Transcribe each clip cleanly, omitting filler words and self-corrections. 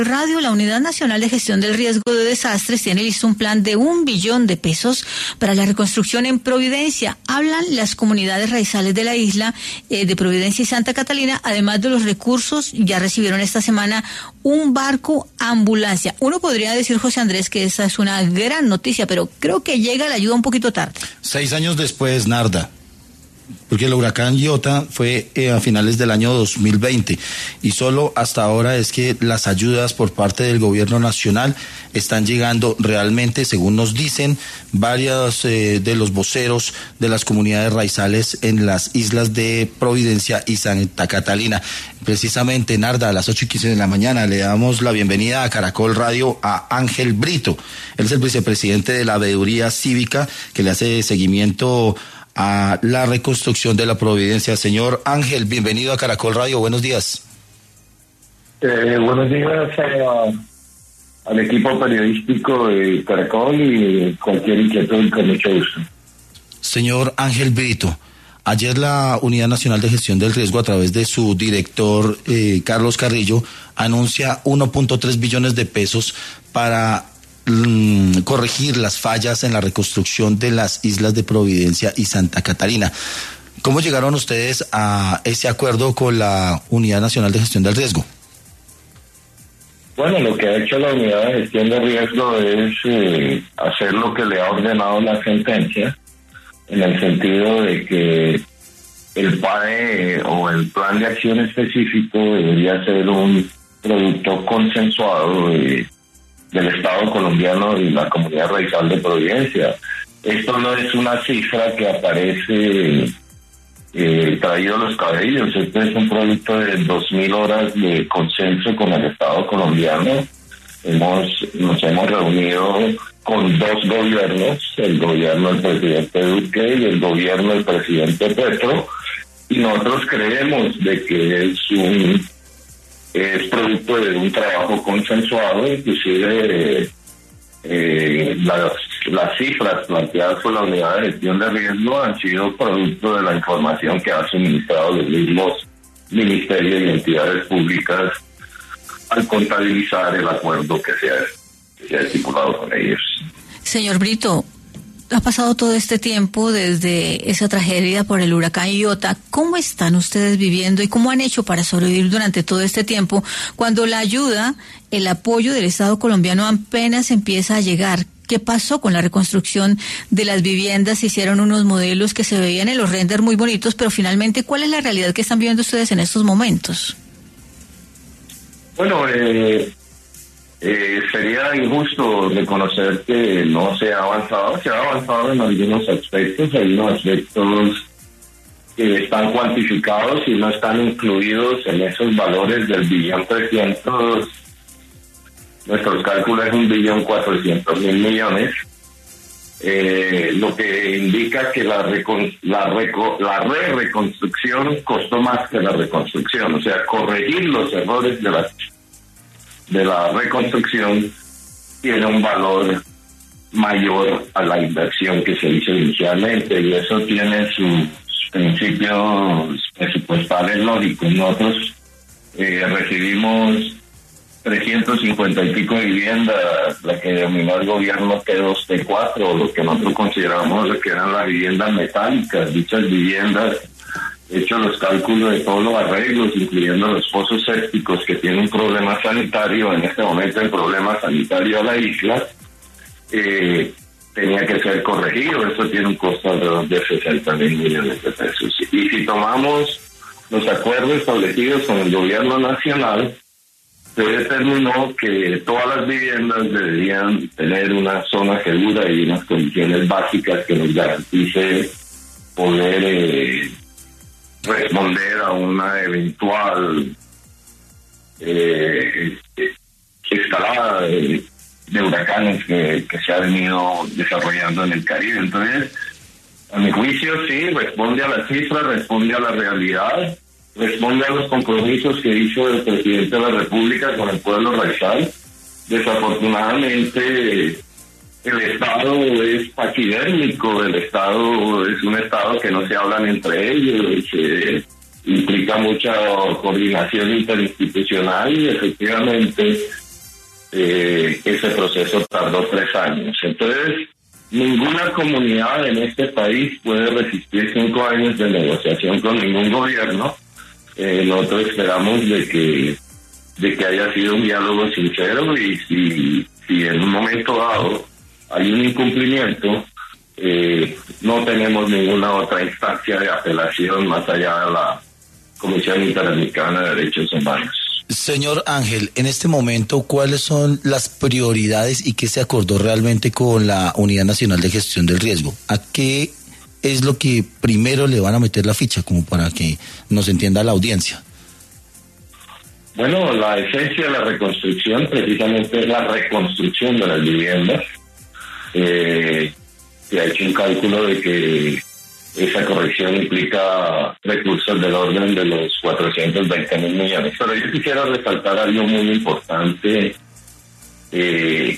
Radio, la Unidad Nacional de Gestión del Riesgo de Desastres tiene listo un plan de 1 billón de pesos para la reconstrucción en Providencia. Hablan las comunidades raizales de la isla de Providencia y Santa Catalina. Además de los recursos, ya recibieron esta semana un barco ambulancia. Uno podría decir, José Andrés, que esa es una gran noticia, pero creo que llega la ayuda un poquito tarde. 6 años después, Narda. Porque el huracán Iota fue a finales del año 2020 y solo hasta ahora es que las ayudas por parte del gobierno nacional están llegando realmente, según nos dicen varios de los voceros de las comunidades raizales en las islas de Providencia y Santa Catalina. Precisamente, Narda, a las 8:15 de la mañana le damos la bienvenida a Caracol Radio a Ángel Brito. Él es el vicepresidente de la Veeduría Cívica que le hace seguimiento a la reconstrucción de la Providencia. Señor Ángel, bienvenido a Caracol Radio, buenos días. Buenos días al equipo periodístico de Caracol y cualquier inquietud, con mucho gusto. Señor Ángel Brito, ayer la Unidad Nacional de Gestión del Riesgo, a través de su director Carlos Carrillo, anuncia 1.3 billones de pesos para corregir las fallas en la reconstrucción de las islas de Providencia y Santa Catalina. ¿Cómo llegaron ustedes a ese acuerdo con la Unidad Nacional de Gestión del Riesgo? Bueno, lo que ha hecho la Unidad de Gestión de Riesgo es hacer lo que le ha ordenado la sentencia, en el sentido de que el PAE o el Plan de Acción Específico debería ser un producto consensuado del Estado colombiano y la comunidad raizal de Providencia. Esto no es una cifra que aparece traído los cabellos. Esto es un producto de 2.000 horas de consenso con el Estado colombiano. Nos hemos reunido con 2 gobiernos, el gobierno del presidente Duque y el gobierno del presidente Petro, y nosotros creemos de que es producto de un trabajo consensuado. Inclusive las cifras planteadas por la Unidad de Gestión de Riesgo han sido producto de la información que ha suministrado los mismos ministerios y entidades públicas al contabilizar el acuerdo que se ha estipulado con ellos. Señor Brito, ha pasado todo este tiempo desde esa tragedia por el huracán Iota. ¿Cómo están ustedes viviendo y cómo han hecho para sobrevivir durante todo este tiempo cuando la ayuda, el apoyo del Estado colombiano apenas empieza a llegar? ¿Qué pasó con la reconstrucción de las viviendas? Se hicieron unos modelos que se veían en los renders muy bonitos, pero finalmente, ¿cuál es la realidad que están viviendo ustedes en estos momentos? Bueno, sería injusto reconocer que no se ha avanzado. Se ha avanzado en algunos aspectos. Hay unos aspectos que están cuantificados y no están incluidos en esos valores del 1.300.000.000. Nuestros cálculos es 1.400.000 millones. Lo que indica que la reconstrucción costó más que la reconstrucción. O sea, corregir los errores de la reconstrucción tiene un valor mayor a la inversión que se hizo inicialmente, y eso tiene sus principios presupuestales lógicos. Nosotros recibimos 350 y pico de viviendas, la que denominó el gobierno T2, T4, lo que nosotros consideramos que eran las viviendas metálicas. Dichas viviendas, hecho los cálculos de todos los arreglos, incluyendo los pozos sépticos, que tienen un problema sanitario, en este momento el problema sanitario a la isla, tenía que ser corregido. Eso tiene un costo alrededor de 60.000 millones de pesos. Y si tomamos los acuerdos establecidos con el gobierno nacional, se determinó que todas las viviendas deberían tener una zona segura y unas condiciones básicas que nos garantice poder responder a una eventual escalada de huracanes que se ha venido desarrollando en el Caribe. Entonces, a mi juicio, sí, responde a la cifra, responde a la realidad, responde a los compromisos que hizo el presidente de la República con el pueblo raizal. Desafortunadamente, el Estado es paquidérmico, el Estado es un Estado que no se hablan entre ellos, que implica mucha coordinación interinstitucional, y efectivamente ese proceso tardó 3 años. Entonces, ninguna comunidad en este país puede resistir 5 años de negociación con ningún gobierno. Nosotros esperamos de que haya sido un diálogo sincero, y si en un momento dado hay un incumplimiento, no tenemos ninguna otra instancia de apelación más allá de la Comisión Interamericana de Derechos Humanos. Señor Ángel, en este momento, ¿cuáles son las prioridades y qué se acordó realmente con la Unidad Nacional de Gestión del Riesgo? ¿A qué es lo que primero le van a meter la ficha, como para que nos entienda la audiencia? Bueno, la esencia de la reconstrucción precisamente es la reconstrucción de las viviendas. Se ha hecho un cálculo de que esa corrección implica recursos del orden de los 420.000 millones. Pero yo quisiera resaltar algo muy importante de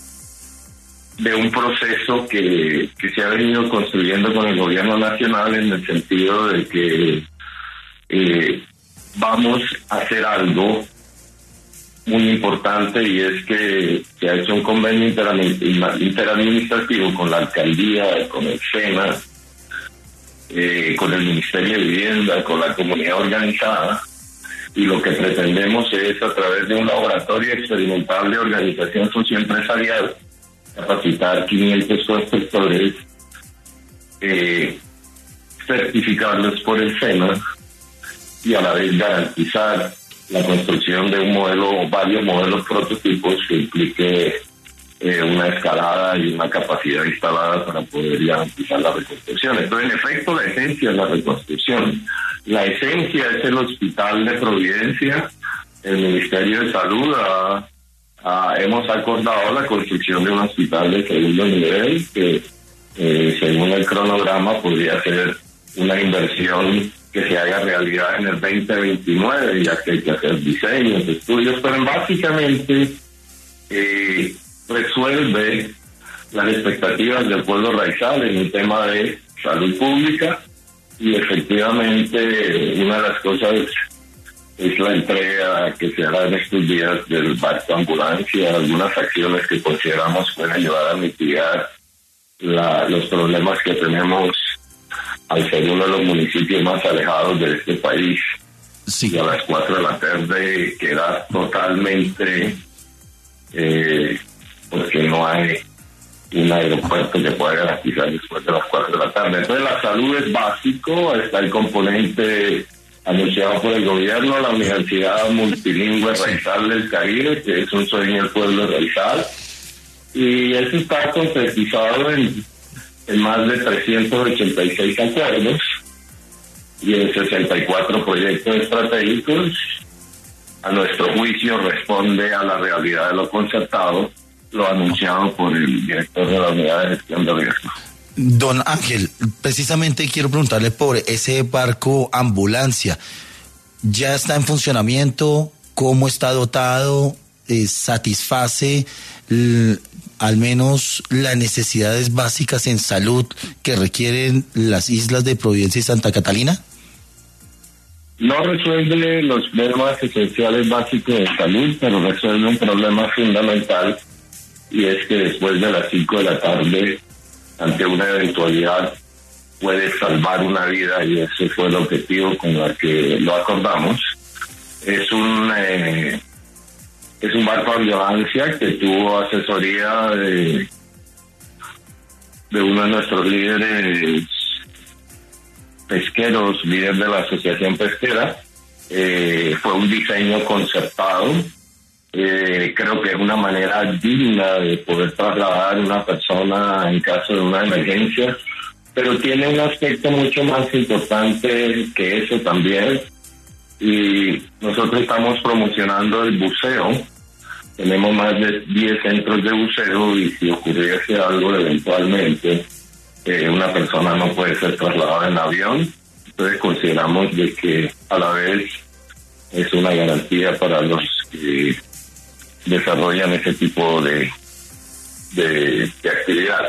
un proceso que se ha venido construyendo con el gobierno nacional, en el sentido de que vamos a hacer algo muy importante, y es que se ha hecho un convenio interadministrativo con la alcaldía, con el SENA, con el Ministerio de Vivienda, con la comunidad organizada, y lo que pretendemos es, a través de un laboratorio experimental de organización socioempresarial, capacitar 500 constructores, certificarlos por el SENA, y a la vez garantizar la construcción de un modelo o varios modelos prototipos que implique una escalada y una capacidad instalada para poder garantizar la reconstrucción. Entonces, en efecto, la esencia es la reconstrucción. La esencia es el Hospital de Providencia. El Ministerio de Salud hemos acordado la construcción de un hospital de segundo nivel que, según el cronograma, podría ser una inversión que se haga realidad en el 2029, ya que hay que hacer diseños, estudios, pero básicamente resuelve las expectativas del pueblo raizal en un tema de salud pública, y efectivamente una de las cosas es la entrega que se hará en estos días del barco ambulancia, algunas acciones que consideramos pueden ayudar a mitigar los problemas que tenemos al ser uno de los municipios más alejados de este país. Sí. Y a las 4 de la tarde queda totalmente, porque no hay un aeropuerto que pueda garantizar después de las 4 de la tarde. Entonces la salud es básico, está el componente anunciado por el gobierno, la Universidad Multilingüe Raizal del Caribe, que es un sueño del pueblo raizal, y eso está concretizado en más de 386 acuerdos y en 64 proyectos estratégicos. A nuestro juicio responde a la realidad de lo concertado, lo anunciado por el director de la Unidad de Gestión de Riesgo. Don Ángel, precisamente quiero preguntarle por ese barco ambulancia. ¿Ya está en funcionamiento? ¿Cómo está dotado? ¿Satisface al menos las necesidades básicas en salud que requieren las islas de Providencia y Santa Catalina? No resuelve los problemas esenciales básicos de salud, pero resuelve un problema fundamental, y es que después de las 5 de la tarde, ante una eventualidad, puede salvar una vida, y ese fue el objetivo con el que lo acordamos. Es un barco de ambulancia que tuvo asesoría de uno de nuestros líderes pesqueros, líder de la Asociación Pesquera. Fue un diseño concertado. Creo que es una manera digna de poder trasladar a una persona en caso de una emergencia, pero tiene un aspecto mucho más importante que eso también. Y nosotros estamos promocionando el buceo. Tenemos más de 10 centros de buceo, y si ocurriese algo eventualmente, una persona no puede ser trasladada en avión. Entonces consideramos de que a la vez es una garantía para los que desarrollan ese tipo de actividad.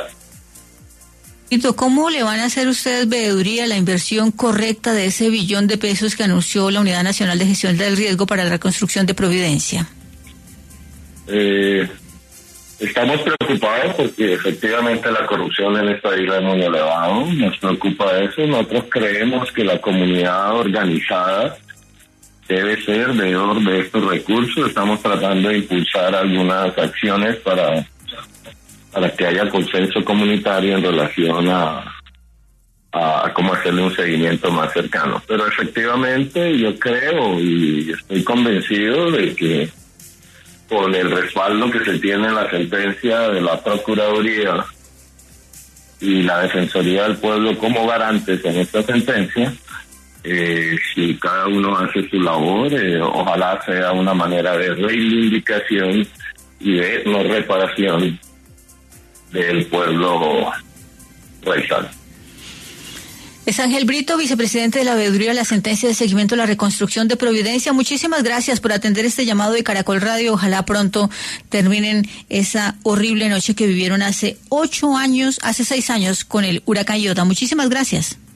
¿Cómo le van a hacer ustedes, veeduría, la inversión correcta de ese $1 billón que anunció la Unidad Nacional de Gestión del Riesgo para la reconstrucción de Providencia? Estamos preocupados porque efectivamente la corrupción en esta isla es muy elevada. Nos preocupa eso. Nosotros creemos que la comunidad organizada debe ser deudor de estos recursos. Estamos tratando de impulsar algunas acciones para que haya consenso comunitario en relación a cómo hacerle un seguimiento más cercano. Pero efectivamente yo creo y estoy convencido de que con el respaldo que se tiene en la sentencia de la Procuraduría y la Defensoría del Pueblo como garantes en esta sentencia, si cada uno hace su labor, ojalá sea una manera de reivindicación y de no reparación del pueblo raizal. Es Ángel Brito, vicepresidente de la Veeduría de la Sentencia de Seguimiento a la Reconstrucción de Providencia. Muchísimas gracias por atender este llamado de Caracol Radio. Ojalá pronto terminen esa horrible noche que vivieron hace 6 años con el huracán Iota. Muchísimas gracias.